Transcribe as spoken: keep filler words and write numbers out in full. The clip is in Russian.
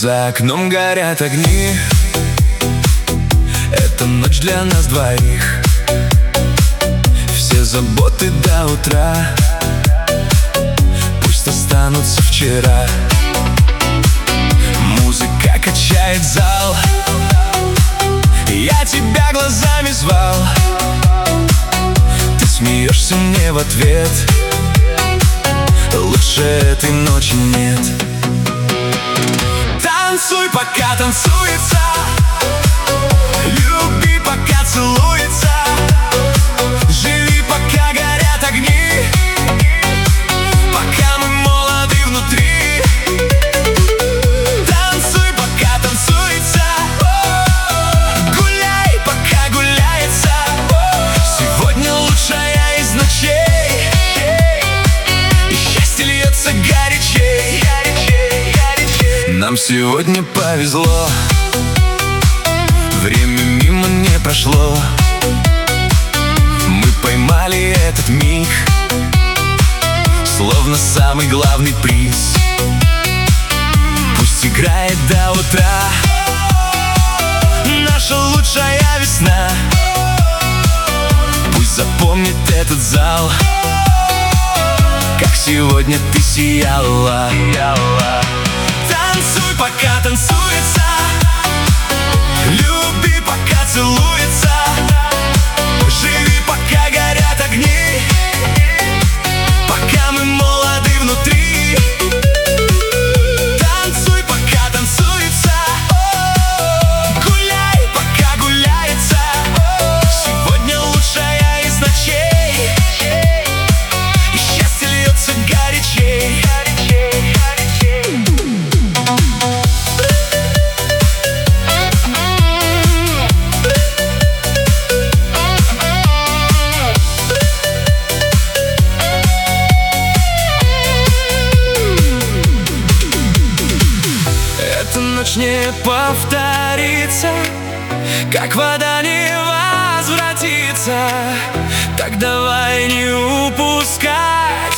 За окном горят огни. Это ночь для нас двоих. Все заботы до утра пусть останутся вчера. Музыка качает зал. Я тебя глазами звал. Ты смеешься мне в ответ. Лучше этой ночи нет. Танцуй, пока танцуется. Люби, пока целуется. Живи, пока горят огни. Пока мы молоды внутри. Танцуй, пока танцуется. Гуляй, пока гуляется. Сегодня лучшая из ночей. И счастье льется горячей. Нам сегодня повезло. Время мимо не прошло. Мы поймали этот миг, словно самый главный приз. Пусть играет до утра наша лучшая весна. Пусть запомнит этот зал, как сегодня ты сияла. Танцуй, пока танцуется. Люби, пока целуется. Живи, пока горят огни. Пока мы молоды внутри. Танцуй, пока танцуется. Гуляй, пока гуляется. Сегодня лучшая из ночей. И счастье льется горячей. Эта ночь не повторится, как вода не возвратится. Так давай не упускай